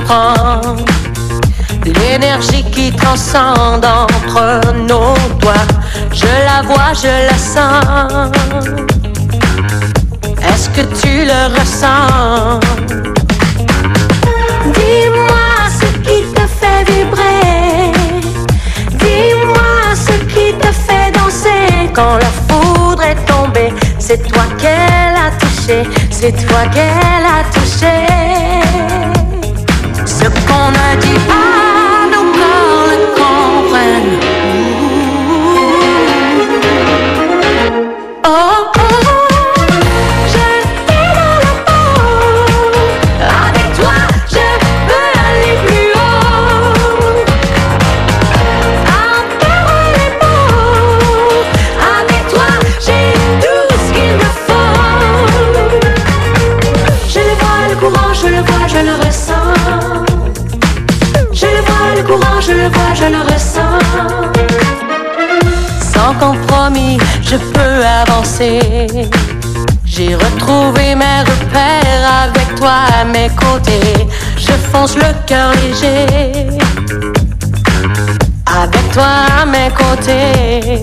comprendre l'énergie qui transcende entre nos doigts. Je la vois, je la sens. Est-ce que tu le ressens? Dis-moi ce qui te fait vibrer. Dis-moi ce qui te fait danser. Quand la foudre est tombée, c'est toi qu'elle a touché. C'est toi qu'elle a touché. Ce qu'on a dit à nos corps le comprennent. Oh, oh. Je le vois, je le ressens. Sans compromis, je peux avancer. J'ai retrouvé mes repères avec toi à mes côtés. Je fonce le cœur léger. Avec toi à mes côtés.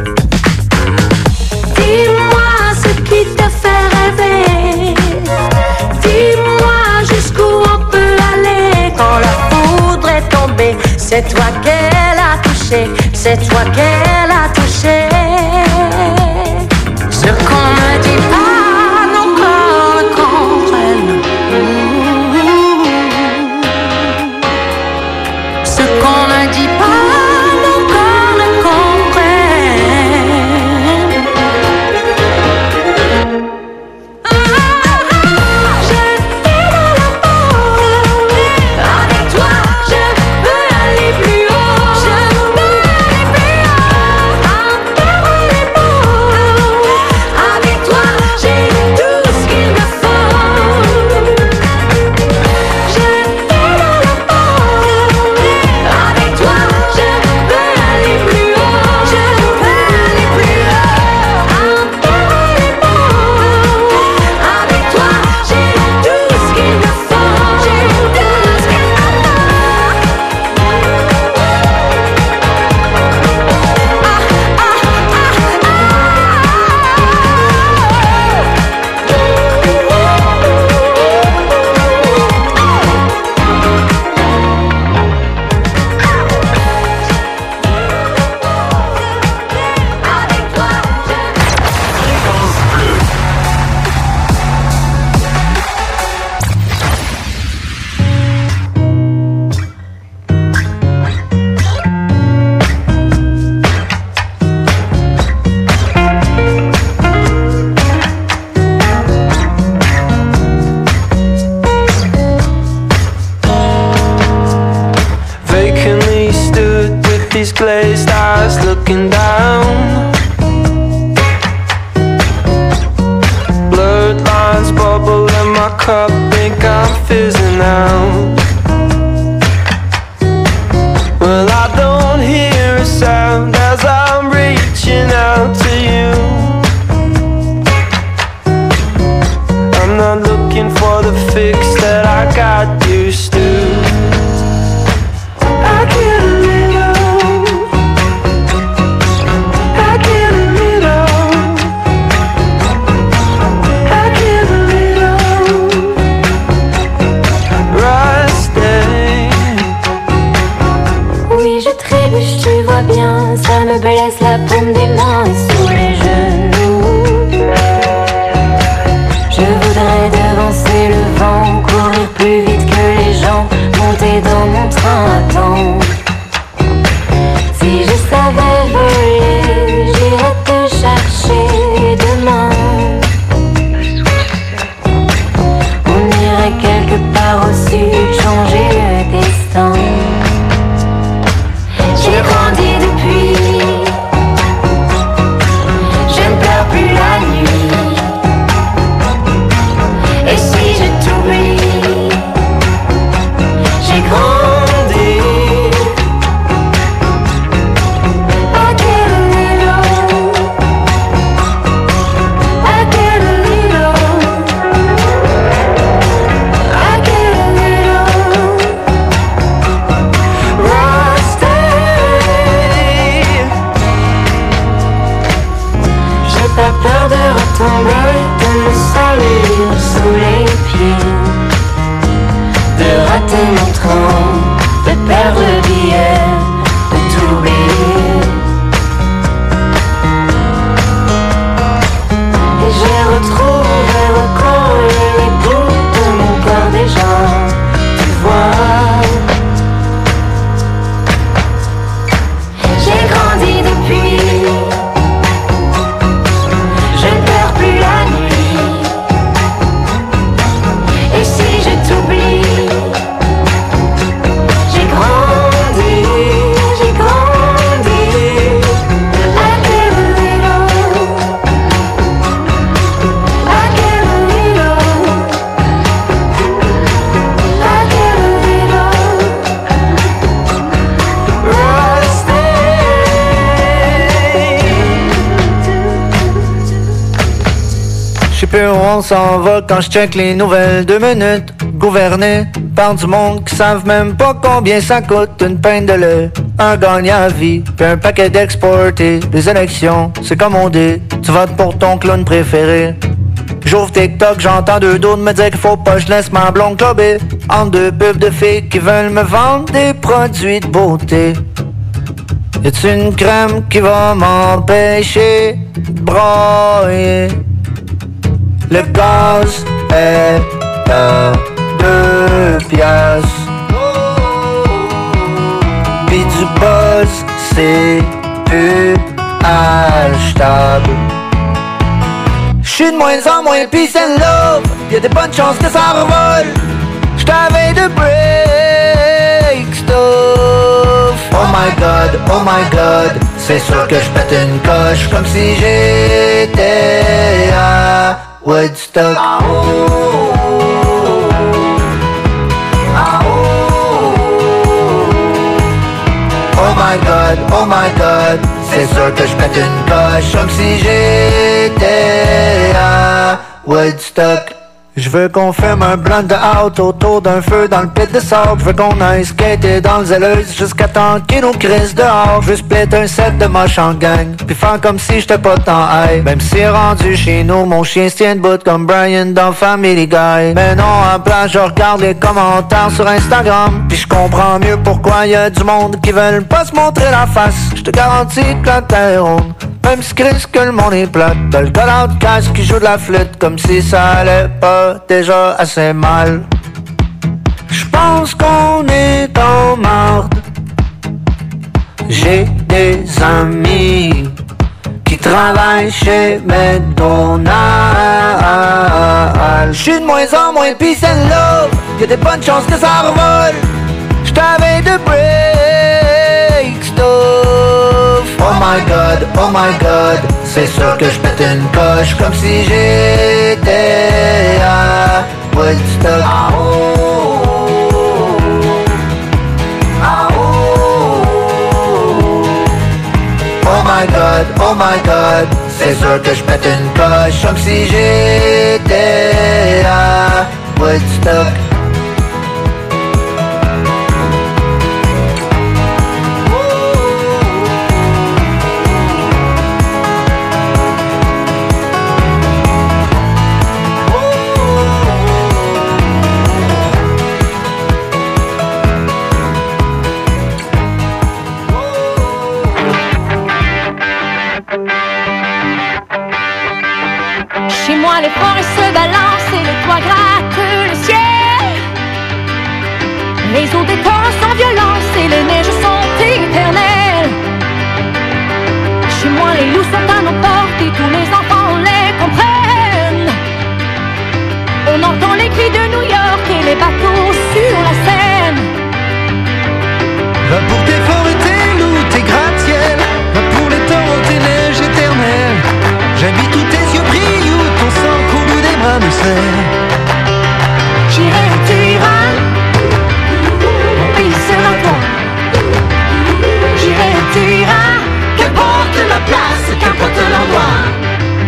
Dis-moi ce qui te fait rêver. Dis-moi jusqu'où on peut aller quand la foudre est tombée. C'est toi qu'elle a touché, c'est toi qu'elle a touché. Ce qu'on me dit pas, nos corps le comprennent. Ce qu'on ne dit pas, nos corps le comprennent. Glazed eyes looking down. Blurred lines bubble in my cup, think I'm fizzing out. Well, I don't hear a sound as I'm reaching out to you. I'm not looking for the fix that I got used to. I can't let go. La peur de retomber, de me salir sous les pieds, de rater mon train, de perdre le billet, de tout oublier. Et j'ai retrouvé, recollé les bouts de mon corps déjà, tu vois. J'ai grandi depuis. On s'en va quand je check les nouvelles 2 minutes. Gouverné par du monde qui savent même pas combien ça coûte une pinte de lait, un gagnant à vie, puis un paquet d'exportés. Les élections, c'est comme on dit, tu votes pour ton clown préféré. J'ouvre TikTok, j'entends 2 d'autres me dire qu'il faut pas que je laisse ma blonde clubber entre 2 pubs de filles qui veulent me vendre des produits de beauté. Y'a-tu une crème qui va m'empêcher de broyer? Le gaz est à 2 piastres. Pis du buzz, c'est plus achetable. J'suis de moins en moins peace and love. Y'a des bonnes chances que ça revole. J't'avais de break stuff. Oh my god, c'est sûr que j'pète une coche comme si j'étais à Woodstock. Oh my god, c'est sûr que je pète une coche comme si j'étais à Woodstock. Je veux qu'on fume un blunt de out autour d'un feu dans le pit de sable. Je veux qu'on aille skater dans le zèleuse jusqu'à temps qu'il nous crisse dehors. Je veux split un set de moche en gang, puis faire comme si j'étais pas tant high. Même si rendu chez nous, mon chien se tient debout comme Brian dans Family Guy. Mais non, à place, je regarde les commentaires sur Instagram, puis je comprends mieux pourquoi y a du monde qui veulent pas se montrer la face. Je te garantis que la terre est ronde, même si Chris que le monde est plate. T'as le gars de casse qui joue de la flûte comme si ça allait pas déjà assez mal. J'pense qu'on est en marde. J'ai des amis qui travaillent chez McDonald's. J'suis de moins en moins peace and love. Y'a des bonnes chances que ça revole. J't'avais de break stuff. Oh my god, c'est sûr que j'pète une coche comme si j'étais à Woodstock. Oh my god, c'est sûr que j'pète une coche comme si j'étais à Woodstock. Chez moi les forêts se balancent et les toits grattent le ciel. Les eaux des torrents sans violence et les neiges sont éternelles. Chez moi les loups sont à nos portes et tous les enfants les comprennent. On entend les cris de New York et les bateaux sur la Seine. Va pour tes forêts, tes loups, tes gratte-ciel. Va pour les torrents, tes neiges éternelles. J'habite où tes yeux brillent, où ton sang coule, où des bras me serrent. J'irai où tu iras, mon pays sera toi. J'irai où tu iras, qu'importe ma place, qu'importe l'endroit.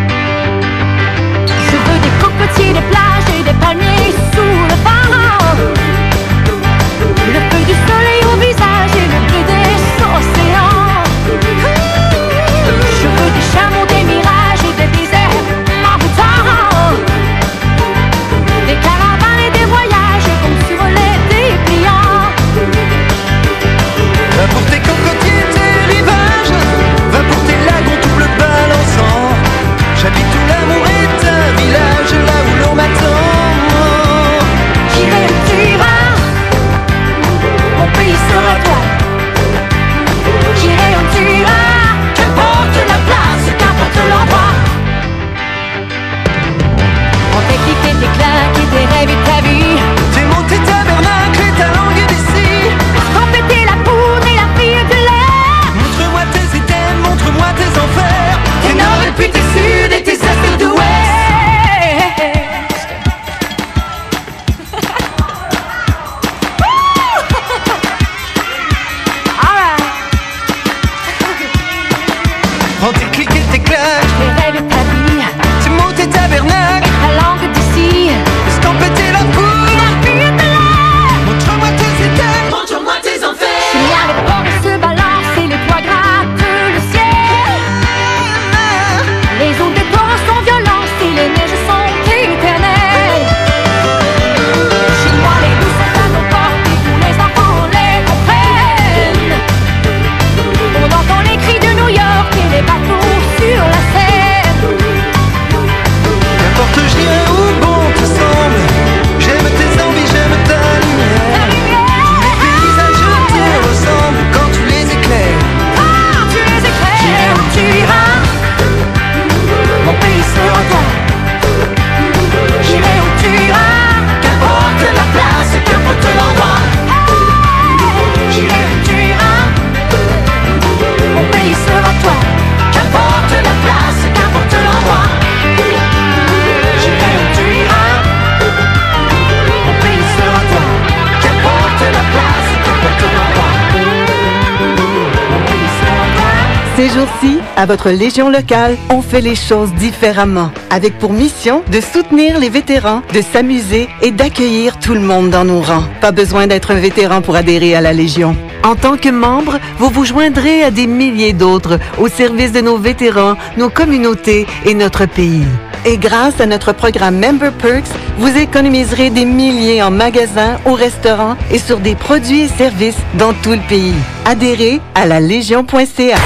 jours-ci, à votre Légion locale, on fait les choses différemment, avec pour mission de soutenir les vétérans, de s'amuser et d'accueillir tout le monde dans nos rangs. Pas besoin d'être un vétéran pour adhérer à la Légion. En tant que membre, vous vous joindrez à des milliers d'autres au service de nos vétérans, nos communautés et notre pays. Et grâce à notre programme Member Perks, vous économiserez des milliers en magasins, au restaurant et sur des produits et services dans tout le pays. Adhérez à la Légion.ca.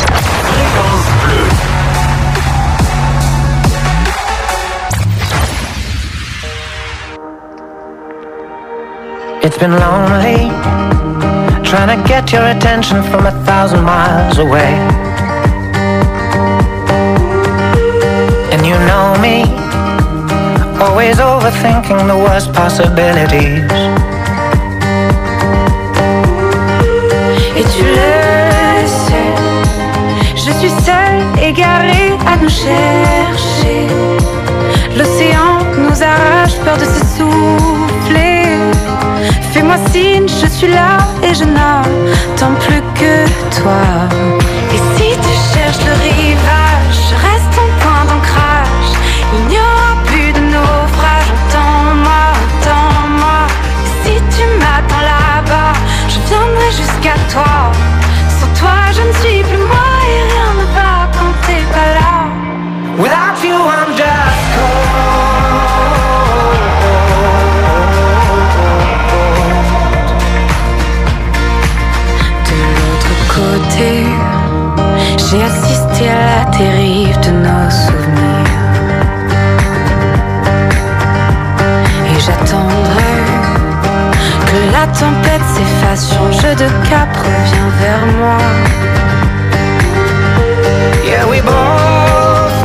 It's been lonely, trying to get your attention from 1,000 miles away. And you know me, always overthinking the worst possibilities. Et tu le sais, je suis seule, égarée à nous chercher. L'océan nous arrache, peur de s'essouffler. Fais-moi signe, je suis là et je n'attends plus que toi. Et si tu cherches le rivage, je reste ton point d'ancrage. Il n'y aura plus de naufrage, entends-moi. Et si tu m'attends là-bas, je viendrai jusqu'à toi. Sans toi, je ne suis plus moi et rien ne va quand t'es pas là. Without you, I'm just cold. Côté, j'ai assisté à la dérive de nos souvenirs. Et j'attendrai que la tempête s'efface, change de cap, reviens vers moi. Yeah, we both